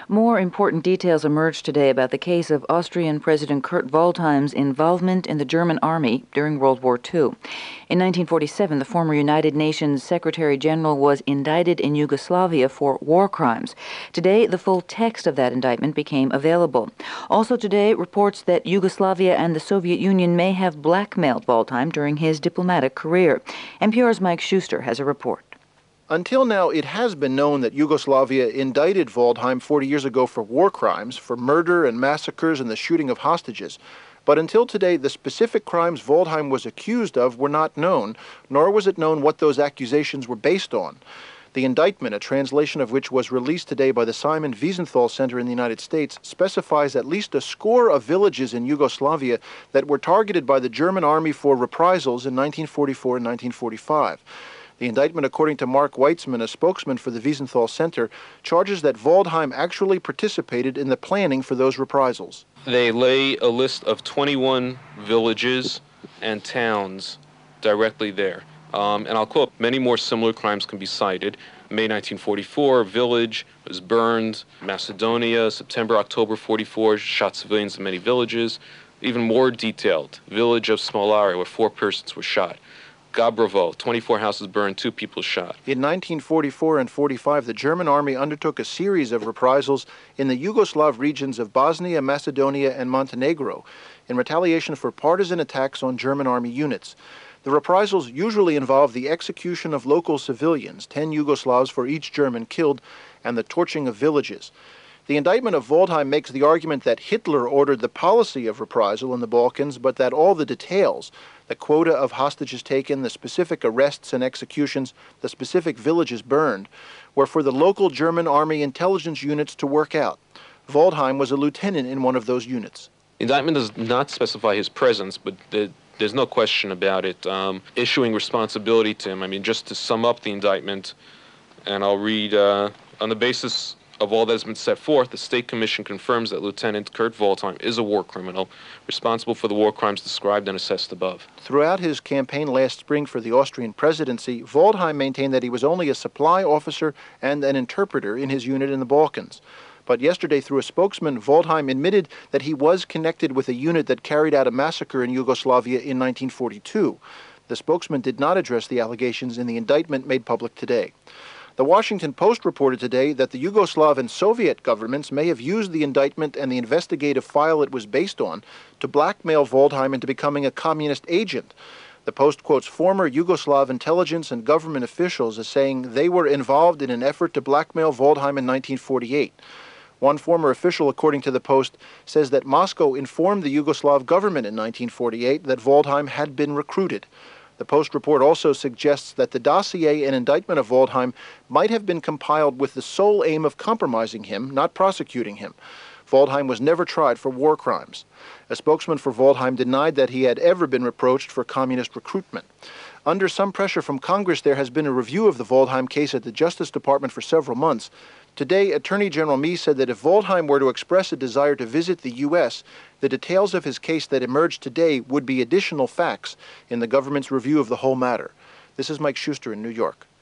More important details emerged today about the case of Austrian President Kurt Waldheim's involvement in the German army during World War II. In 1947, the former United Nations Secretary General was indicted in Yugoslavia for war crimes. Today, the full text of that indictment became available. Also today, reports that Yugoslavia and the Soviet Union may have blackmailed Waldheim during his diplomatic career. NPR's Mike Schuster has a report. Until now, it has been known that Yugoslavia indicted Waldheim 40 years ago for war crimes, for murder and massacres and the shooting of hostages. But until today, the specific crimes Waldheim was accused of were not known, nor was it known what those accusations were based on. The indictment, a translation of which was released today by the Simon Wiesenthal Center in the United States, specifies at least a score of villages in Yugoslavia that were targeted by the German army for reprisals in 1944 and 1945. The indictment, according to Mark Weitzman, a spokesman for the Wiesenthal Center, charges that Waldheim actually participated in the planning for those reprisals. They lay a list of 21 villages and towns directly there. And I'll quote, many more similar crimes can be cited. May 1944, a village was burned. Macedonia, September, October 44, shot civilians in many villages. Even more detailed, village of Smolari, where 4 persons were shot. Gabrovo, 24 houses burned, 2 people shot. In 1944 and 45, the German army undertook a series of reprisals in the Yugoslav regions of Bosnia, Macedonia, and Montenegro in retaliation for partisan attacks on German army units. The reprisals usually involve the execution of local civilians, 10 Yugoslavs for each German killed, and the torching of villages. The indictment of Waldheim makes the argument that Hitler ordered the policy of reprisal in the Balkans, but that all the details, the quota of hostages taken, the specific arrests and executions, the specific villages burned, were for the local German army intelligence units to work out. Waldheim was a lieutenant in one of those units. The indictment does not specify his presence, but there's no question about it. Issuing responsibility to him, I mean, just to sum up the indictment, and I'll read, on the basis of all that has been set forth, the State Commission confirms that Lieutenant Kurt Waldheim is a war criminal responsible for the war crimes described and assessed above. Throughout his campaign last spring for the Austrian presidency, Waldheim maintained that he was only a supply officer and an interpreter in his unit in the Balkans. But yesterday, through a spokesman, Waldheim admitted that he was connected with a unit that carried out a massacre in Yugoslavia in 1942. The spokesman did not address the allegations in the indictment made public today. The Washington Post reported today that the Yugoslav and Soviet governments may have used the indictment and the investigative file it was based on to blackmail Waldheim into becoming a communist agent. The Post quotes former Yugoslav intelligence and government officials as saying they were involved in an effort to blackmail Waldheim in 1948. One former official, according to the Post, says that Moscow informed the Yugoslav government in 1948 that Waldheim had been recruited. The Post report also suggests that the dossier and indictment of Waldheim might have been compiled with the sole aim of compromising him, not prosecuting him. Waldheim was never tried for war crimes. A spokesman for Waldheim denied that he had ever been reproached for communist recruitment. Under some pressure from Congress, there has been a review of the Waldheim case at the Justice Department for several months. Today, Attorney General Meese said that if Waldheim were to express a desire to visit the U.S., the details of his case that emerged today would be additional facts in the government's review of the whole matter. This is Mike Schuster in New York.